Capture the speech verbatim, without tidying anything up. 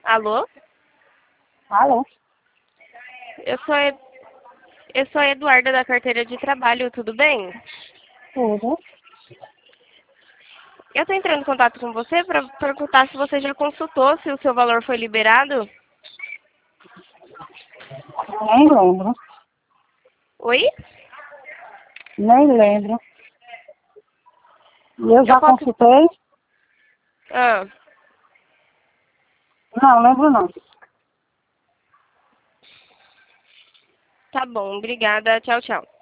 Alô? Alô? Eu sou, Ed... eu sou a Eduarda da carteira de trabalho, tudo bem? Tudo. Eu estou entrando em contato com você para perguntar se você já consultou se o seu valor foi liberado. Nem lembro. Oi? Nem lembro. E eu Eu já posso... consultei? Ah, Não, lembro não. tá bom, obrigada. Tchau, tchau.